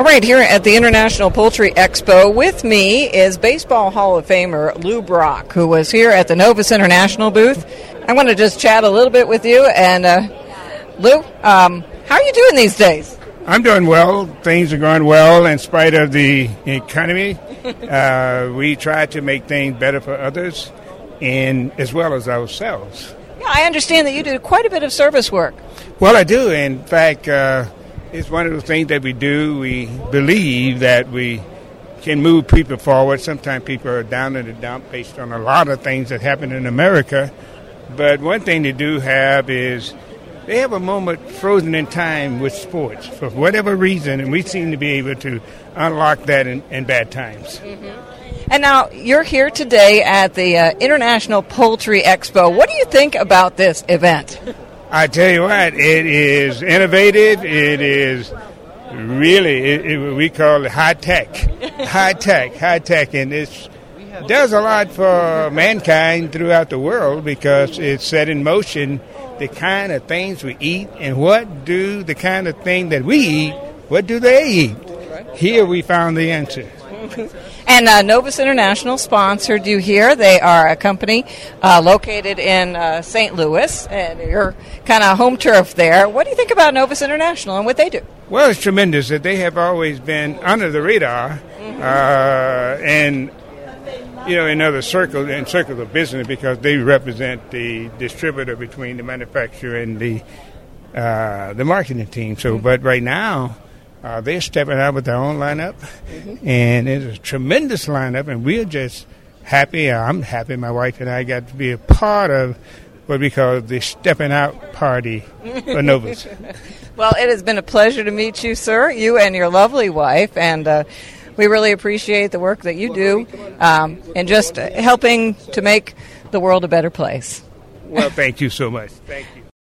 All right, here at the International Poultry Expo, with me is Baseball Hall of Famer Lou Brock, who was here at the Novus International booth. I want to just chat a little bit with you. And Lou, how are you doing these days? I'm doing well. Things are going well in spite of the economy. We try to make things better for others and as well as ourselves. Yeah, I understand that you do quite a bit of service work. Well, I do. In fact, it's one of the things that we do. We believe that we can move people forward. Sometimes people are down in the dump based on a lot of things that happen in America. But one thing they do have is they have a moment frozen in time with sports for whatever reason, and we seem to be able to unlock that in bad times. Mm-hmm. And now you're here today at the International Poultry Expo. What do you think about this event? I tell you what, it is innovative. It is really, we call it high tech, and it does a lot for mankind throughout the world because it set in motion the kind of things we eat and what do the kind of thing that we eat, what do they eat? Here we found the answer. And Novus International sponsored you here. They are a company located in St. Louis, and you're kind of home turf there. What do you think about Novus International and what they do? Well, it's tremendous that they have always been under the radar, and in other circles of business because they represent the distributor between the manufacturer and the marketing team. So, but right now, they're stepping out with their own lineup, and it's a tremendous lineup, and we're just happy. I'm happy my wife and I got to be a part of what we call the stepping out party for Novus. Well, it has been a pleasure to meet you, sir, you and your lovely wife, and we really appreciate the work that you do and just helping to make the world a better place. Well, thank you so much. Thank you.